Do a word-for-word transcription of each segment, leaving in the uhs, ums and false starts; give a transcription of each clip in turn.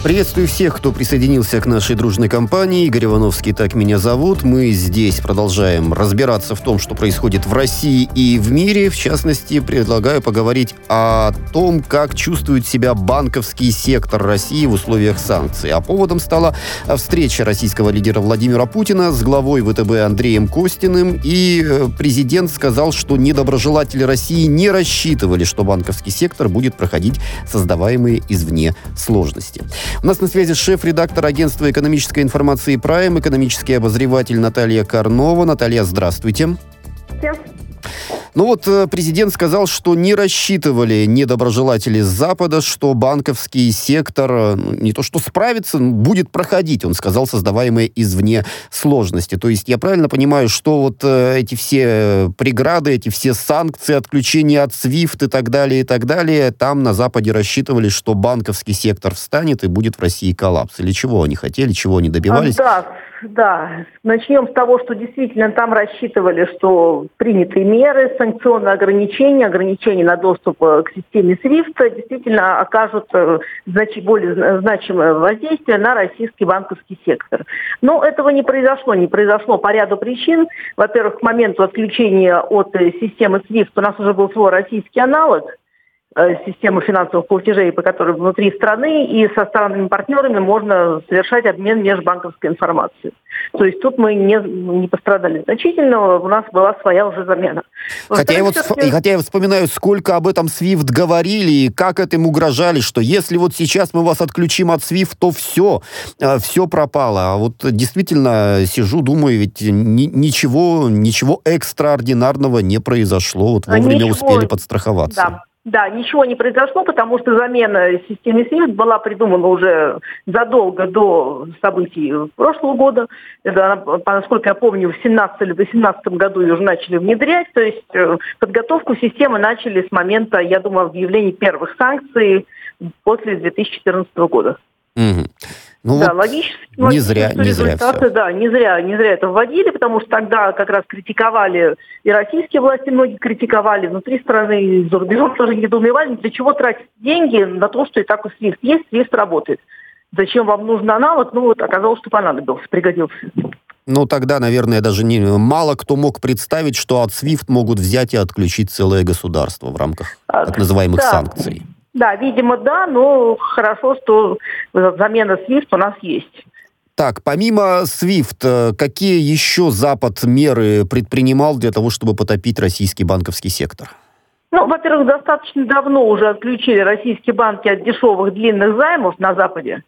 Приветствую всех, кто присоединился к нашей дружной компании. Игорь Ивановский, так меня зовут. Мы здесь продолжаем разбираться в том, что происходит в России и в мире. В частности, предлагаю поговорить о том, как чувствует себя банковский сектор России в условиях санкций. А поводом стала встреча российского лидера Владимира Путина с главой ВТБ Андреем Костиным. И президент сказал, что недоброжелатели России не рассчитывали, что банковский сектор будет проходить создаваемые извне сложности. У нас на связи шеф-редактор агентства экономической информации «Прайм», экономический обозреватель Наталья Карнова. Наталья, здравствуйте. Здравствуйте. Ну вот президент сказал, что не рассчитывали недоброжелатели с Запада, что банковский сектор не то что справится, будет проходить, он сказал, создаваемые извне сложности. То есть я правильно понимаю, что вот эти все преграды, эти все санкции, отключение от свифт и так далее, и так далее, там на Западе рассчитывали, что банковский сектор встанет и будет в России коллапс? Или чего они хотели, чего они добивались? Да, да. Начнем с того, что действительно там рассчитывали, что принятые меры, санкционные ограничения, ограничения на доступ к системе свифт действительно окажут знач... более значимое воздействие на российский банковский сектор. Но этого не произошло. Не произошло по ряду причин. Во-первых, к моменту отключения от системы свифт у нас уже был свой российский аналог, систему финансовых платежей, по которой внутри страны и со странными партнерами можно совершать обмен межбанковской информацией. То есть тут мы не, не пострадали значительно, у нас была своя уже замена. Хотя я, вот, хотя я вспоминаю, сколько об этом свифт говорили и как этим угрожали, что если вот сейчас мы вас отключим от свифт, то все, все пропало. А вот действительно сижу, думаю, ведь ни, ничего, ничего экстраординарного не произошло. Вот вовремя ничего. Успели подстраховаться. Да. Да, ничего не произошло, потому что замена системы свифт была придумана уже задолго до событий прошлого года. Это, насколько я помню, в семнадцатом или восемнадцатом году ее уже начали внедрять. То есть подготовку системы начали с момента, я думаю, объявления первых санкций после две тысячи четырнадцатого года. Угу. Ну да, вот логически. Не зря, не зря все. Да, не зря, не зря это вводили, потому что тогда как раз критиковали и российские власти, многие критиковали внутри страны, и за рубежом тоже недоумевали, для чего тратить деньги на то, что и так у свифт есть, свифт работает. Зачем вам нужен аналог? Ну вот оказалось, что понадобился, пригодился. Ну, тогда, наверное, даже не, мало кто мог представить, что от свифт могут взять и отключить целое государство в рамках а, так называемых да. санкций. Да, видимо, да, но хорошо, что замена свифт у нас есть. Так, помимо свифт, какие еще Запад меры предпринимал для того, чтобы потопить российский банковский сектор? Ну, во-первых, достаточно давно уже отключили российские банки от дешевых длинных займов на Западе.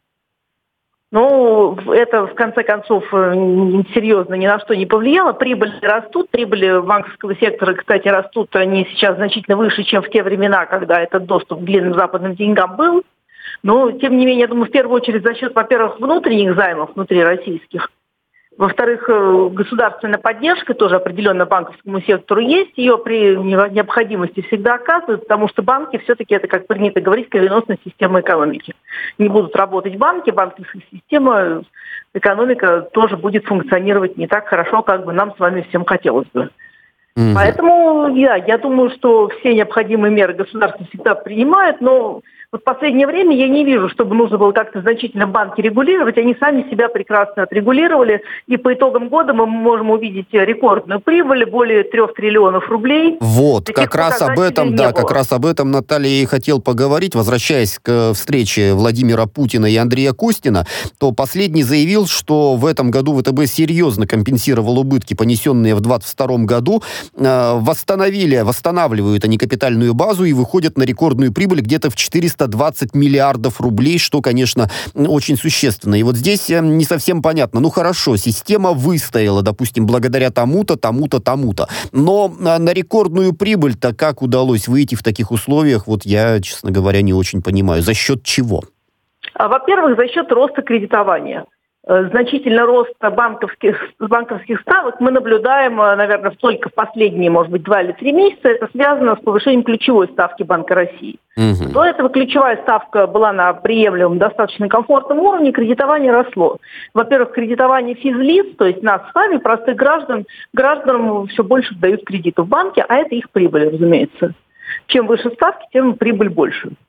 Ну, это, в конце концов, серьезно ни на что не повлияло. Прибыли растут, прибыли банковского сектора, кстати, растут, они сейчас значительно выше, чем в те времена, когда этот доступ к длинным западным деньгам был. Но, тем не менее, я думаю, в первую очередь за счет, во-первых, внутренних займов внутри российских. Во-вторых, государственная поддержка тоже определенно банковскому сектору есть. Ее при необходимости всегда оказывают, потому что банки все-таки, это, как принято говорить, кровеносная система экономики. Не будут работать банки, банковская система, экономика тоже будет функционировать не так хорошо, как бы нам с вами всем хотелось бы. Mm-hmm. Поэтому я, я думаю, что все необходимые меры государство всегда принимает, но вот в последнее время я не вижу, чтобы нужно было как-то значительно банки регулировать. Они сами себя прекрасно отрегулировали. И по итогам года мы можем увидеть рекордную прибыль, более трех триллионов рублей. Вот, как раз об этом, да, как раз об этом, Наталья, и хотел поговорить. Возвращаясь к встрече Владимира Путина и Андрея Костина, то последний заявил, что в этом году ВТБ серьезно компенсировал убытки, понесенные в двадцать втором году. Восстановили, восстанавливают они капитальную базу и выходят на рекордную прибыль где-то в четыреста двадцать миллиардов рублей, что, конечно, очень существенно. И вот здесь не совсем понятно. Ну, хорошо, система выстояла, допустим, благодаря тому-то, тому-то, тому-то. Но на рекордную прибыль-то как удалось выйти в таких условиях, вот я, честно говоря, не очень понимаю. За счет чего? Во-первых, за счет роста кредитования. Значительный рост банковских, банковских ставок мы наблюдаем, наверное, только в последние, может быть, два или три месяца. Это связано с повышением ключевой ставки Банка России. Угу. До этого ключевая ставка была на приемлемом, достаточно комфортном уровне, кредитование росло. Во-первых, кредитование физлиц, то есть нас с вами, простых граждан, гражданам все больше дают кредиты в банке, а это их прибыль, разумеется. Чем выше ставки, тем прибыль больше.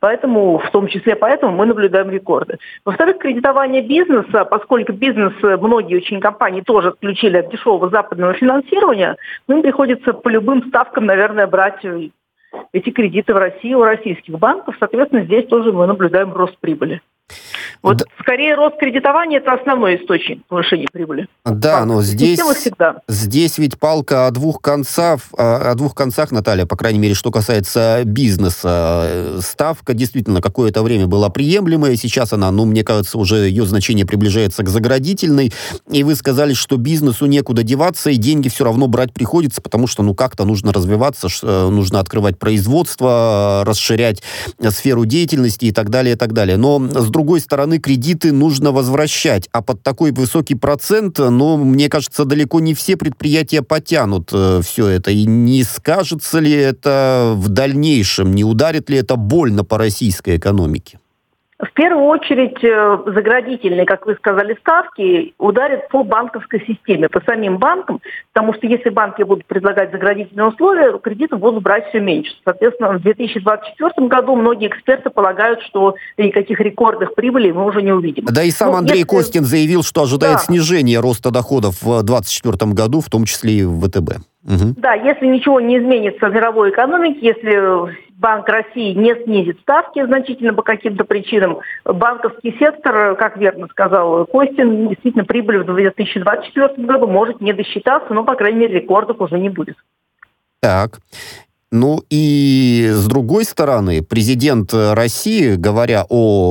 Поэтому, в том числе поэтому мы наблюдаем рекорды. Во-вторых, кредитование бизнеса, поскольку бизнес, многие очень компании тоже отключили от дешевого западного финансирования, ну, им приходится по любым ставкам, наверное, брать эти кредиты в России у российских банков. Соответственно, здесь тоже мы наблюдаем рост прибыли. Вот да. Скорее рост кредитования – это основной источник повышения прибыли. Да, так, но здесь, здесь ведь палка о двух концах, о двух концах, Наталья, по крайней мере, что касается бизнеса. Ставка действительно какое-то время была приемлемая, сейчас она, ну, мне кажется, уже ее значение приближается к заградительной. И вы сказали, что бизнесу некуда деваться, и деньги все равно брать приходится, потому что, ну, как-то нужно развиваться, нужно открывать производство, расширять сферу деятельности и так далее, и так далее. Но, с другой стороны, кредиты нужно возвращать, а под такой высокий процент, ну, мне кажется, далеко не все предприятия потянут э, все это. И не скажется ли это в дальнейшем, не ударит ли это больно по российской экономике? В первую очередь заградительные, как вы сказали, ставки ударят по банковской системе, по самим банкам, потому что если банки будут предлагать заградительные условия, кредитов будут брать все меньше. Соответственно, в две тысячи двадцать четвёртом году многие эксперты полагают, что никаких рекордных прибылей мы уже не увидим. Да и сам Но Андрей если... Костин заявил, что ожидает да. снижения роста доходов в две тысячи двадцать четвёртом году, в том числе и в ВТБ. Угу. Да, если ничего не изменится в мировой экономике, если Банк России не снизит ставки значительно по каким-то причинам, банковский сектор, как верно сказал Костин, действительно прибыль в две тысячи двадцать четвёртом году может не досчитаться, но, по крайней мере, рекордов уже не будет. Так. Ну и с другой стороны, президент России, говоря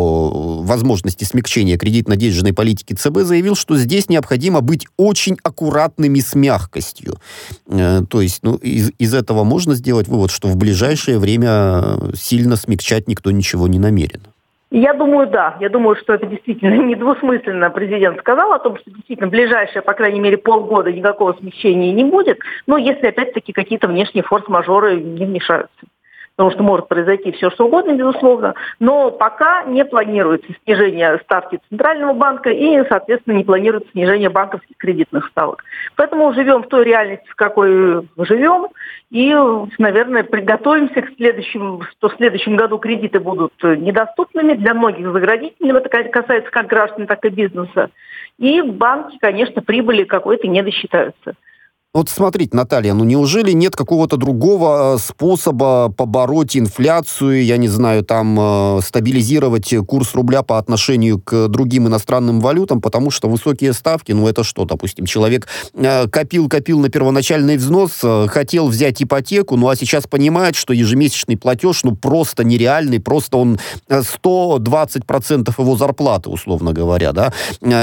о возможности смягчения кредитно-денежной политики ЦБ, заявил, что здесь необходимо быть очень аккуратными с мягкостью. То есть, ну, из, из этого можно сделать вывод, что в ближайшее время сильно смягчать никто ничего не намерен. Я думаю, да. Я думаю, что это действительно недвусмысленно президент сказал о том, что действительно в ближайшие, по крайней мере, полгода никакого смещения не будет, но если опять-таки какие-то внешние форс-мажоры не вмешаются. Потому что может произойти все, что угодно, безусловно, но пока не планируется снижение ставки Центрального банка и, соответственно, не планируется снижение банковских кредитных ставок. Поэтому живем в той реальности, в какой живем, и, наверное, приготовимся к следующему, что в следующем году кредиты будут недоступными для многих заградительными, это касается как граждан, так и бизнеса, и банки, конечно, прибыли какой-то не досчитаются. Вот смотрите, Наталья, ну неужели нет какого-то другого способа побороть инфляцию, я не знаю, там, стабилизировать курс рубля по отношению к другим иностранным валютам, потому что высокие ставки, ну это что, допустим, человек копил-копил на первоначальный взнос, хотел взять ипотеку, ну а сейчас понимает, что ежемесячный платеж, ну просто нереальный, просто он сто двадцать процентов его зарплаты, условно говоря, да,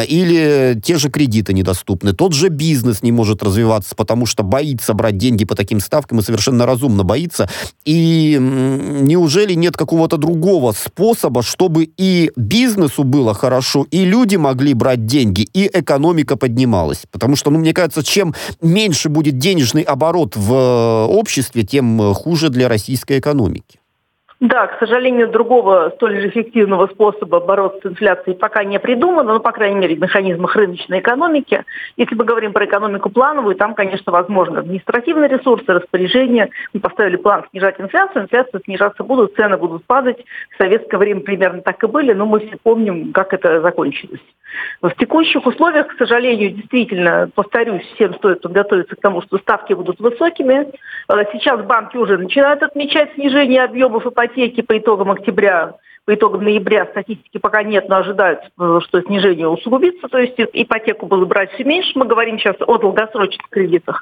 или те же кредиты недоступны, тот же бизнес не может развиваться, потому что боится брать деньги по таким ставкам и совершенно разумно боится. И неужели нет какого-то другого способа, чтобы и бизнесу было хорошо, и люди могли брать деньги, и экономика поднималась? Потому что, ну, мне кажется, чем меньше будет денежный оборот в обществе, тем хуже для российской экономики. Да, к сожалению, другого столь же эффективного способа бороться с инфляцией пока не придумано, но, по крайней мере, в механизмах рыночной экономики. Если мы говорим про экономику плановую, там, конечно, возможны административные ресурсы, распоряжения. Мы поставили план снижать инфляцию, инфляция снижаться будут, цены будут падать. В советское время примерно так и были, но мы все помним, как это закончилось. В текущих условиях, к сожалению, действительно, повторюсь, всем стоит подготовиться к тому, что ставки будут высокими. Сейчас банки уже начинают отмечать снижение объемов ипотеки по итогам октября. По итогам ноября статистики пока нет, но ожидают, что снижение усугубится. То есть ипотеку будут брать все меньше. Мы говорим сейчас о долгосрочных кредитах.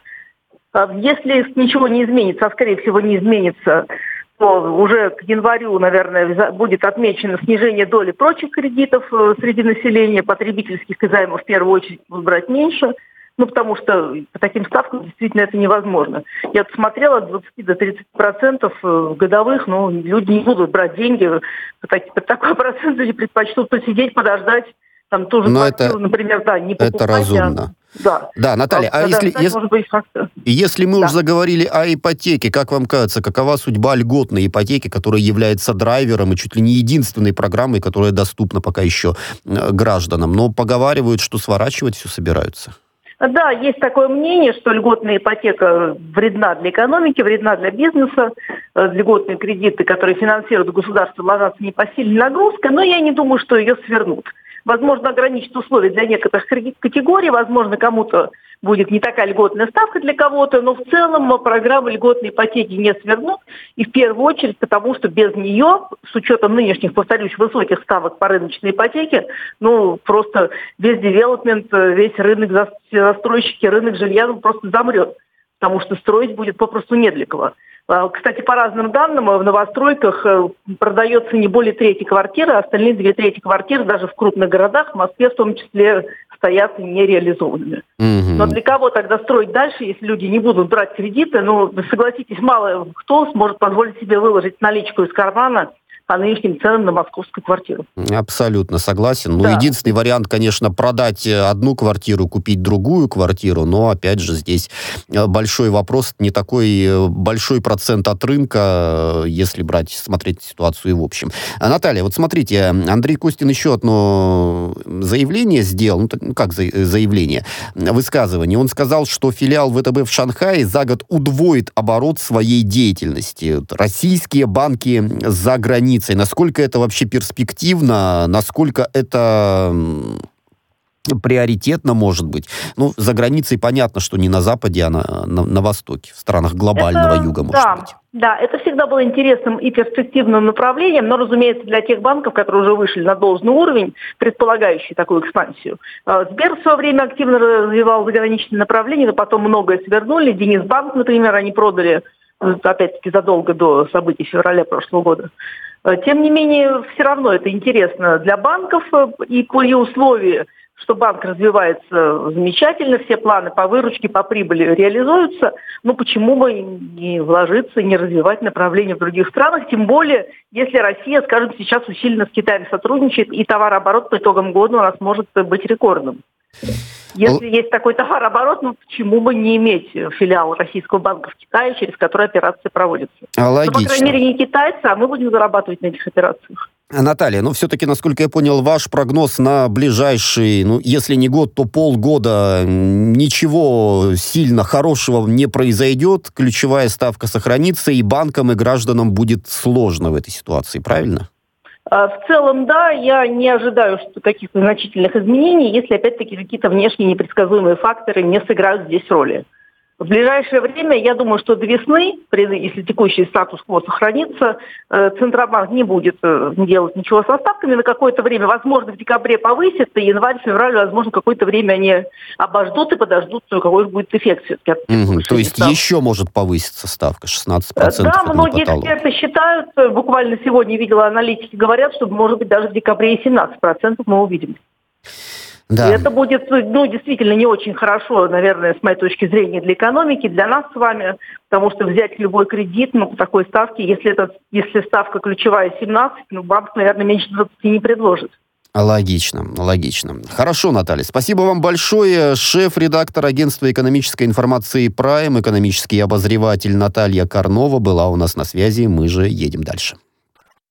Если ничего не изменится, а скорее всего не изменится, то уже к январю, наверное, будет отмечено снижение доли прочих кредитов среди населения, потребительских и займов в первую очередь будут брать меньше, ну, потому что по таким ставкам действительно это невозможно. Я вот смотрела, от двадцати до тридцати процентов годовых, ну, люди не будут брать деньги, по, так, по такой процент они предпочтут посидеть, подождать, там тоже квартиру, например, да, не покупать. Это разумно. А... Да. Да, Наталья, а, а если, если, если мы да. уже заговорили о ипотеке, как вам кажется, какова судьба льготной ипотеки, которая является драйвером и чуть ли не единственной программой, которая доступна пока еще гражданам? Но поговаривают, что сворачивать все собираются. Да, есть такое мнение, что льготная ипотека вредна для экономики, вредна для бизнеса. Льготные кредиты, которые финансирует государство, ложатся непосильной нагрузкой, но я не думаю, что ее свернут. Возможно, ограничить условия для некоторых категорий, возможно, кому-то будет не такая льготная ставка для кого-то, но в целом программы льготной ипотеки не свернут. И в первую очередь потому, что без нее, с учетом нынешних, повторюсь, высоких ставок по рыночной ипотеке, ну, просто весь девелопмент, весь рынок, застройщики, рынок жилья ну, просто замрет. Потому что строить будет попросту не для кого. Кстати, по разным данным, в новостройках продается не более трети квартиры, а остальные две трети квартир даже в крупных городах, в Москве в том числе, стоят нереализованными. Mm-hmm. Но для кого тогда строить дальше, если люди не будут брать кредиты? Ну, согласитесь, мало кто сможет позволить себе выложить наличку из кармана по нынешним ценам на московскую квартиру. Абсолютно согласен. Да. Ну, единственный вариант, конечно, продать одну квартиру, купить другую квартиру, но, опять же, здесь большой вопрос, не такой большой процент от рынка, если брать, смотреть ситуацию в общем. А, Наталья, вот смотрите, Андрей Костин еще одно заявление сделал, ну, как заявление, высказывание. Он сказал, что филиал ВТБ в Шанхае за год удвоит оборот своей деятельности. Российские банки за границей. Насколько это вообще перспективно, насколько это приоритетно может быть. Ну, за границей понятно, что не на Западе, а на, на, на Востоке, в странах глобального это, юга, может да, быть. Да, это всегда было интересным и перспективным направлением, но, разумеется, для тех банков, которые уже вышли на должный уровень, предполагающий такую экспансию. Сбер в свое время активно развивал заграничные направления, но потом многое свернули. Денисбанк, например, они продали, опять-таки, задолго до событий февраля прошлого года. Тем не менее, все равно это интересно для банков, и при условии, что банк развивается замечательно, все планы по выручке, по прибыли реализуются, ну почему бы не вложиться, не развивать направления в других странах, тем более, если Россия, скажем, сейчас усиленно с Китаем сотрудничает, и товарооборот по итогам года у нас может быть рекордным. Если есть такой товарооборот, ну почему бы не иметь филиал российского банка в Китае, через который операции проводятся? Логично. Но, по крайней мере, не китайцы, а мы будем зарабатывать на этих операциях. Наталья, ну все-таки, насколько я понял, ваш прогноз на ближайший, ну если не год, то полгода, ничего сильно хорошего не произойдет, ключевая ставка сохранится, и банкам, и гражданам будет сложно в этой ситуации, правильно? В целом, да, я не ожидаю каких-то значительных изменений, если, опять-таки, какие-то внешние непредсказуемые факторы не сыграют здесь роли. В ближайшее время, я думаю, что до весны, если текущий статус-кво сохранится, Центробанк не будет делать ничего со ставками на какое-то время. Возможно, в декабре повысит, и январь-февраль, возможно, какое-то время они обождут и подождут, какой же будет эффект все-таки. Угу, то есть ставки. Еще может повыситься ставка, шестнадцать процентов. Да, многие эксперты считают, буквально сегодня видела аналитики, говорят, что, может быть, даже в декабре и семнадцать процентов мы увидим. Да. И это будет, ну, действительно не очень хорошо, наверное, с моей точки зрения, для экономики, для нас с вами, потому что взять любой кредит, ну, по такой ставке, если, это, если ставка ключевая семнадцать, ну, банк, наверное, меньше двадцати не предложит. Логично, логично. Хорошо, Наталья. Спасибо вам большое. Шеф-редактор агентства экономической информации «Прайм», экономический обозреватель Наталья Карнова была у нас на связи. Мы же едем дальше.